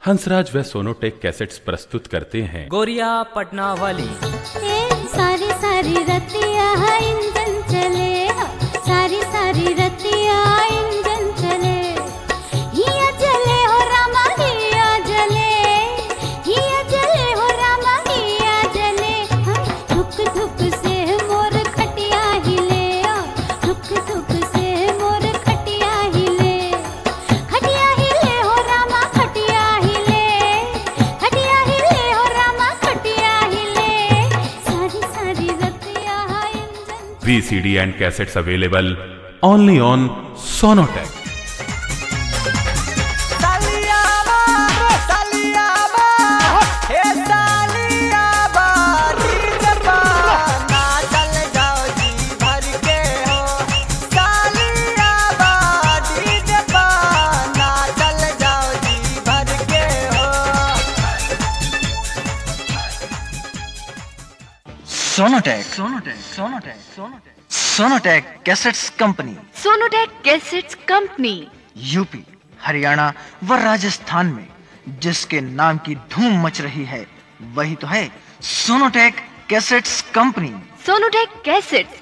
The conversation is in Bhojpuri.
हंसराज व सोनोटेक कैसेट्स प्रस्तुत करते हैं गोरिया पटना वाली। सारी सारी रतिया इंजन चले, सारी सारी रतिया इंजन चले, हिया चले हो रामा हिया जले, हिया चले हो रामा हिया जले। धुक धुक से मोर खटिया हिले, धुक धुक से मोर खटिया हिले, खटिया हिले हो रामा खटिया हिले, खटिया हिले हो रामा खटिया हिले। सारी सारी रतिया engine VCD and cassettes available only on Sonotech. Sonotech cassettes company, Sonotech cassettes company UP, Haryana व राजस्थान में जिसके नाम की धूम मच रही है वही तो है Sonotech cassettes company. Sonotech cassettes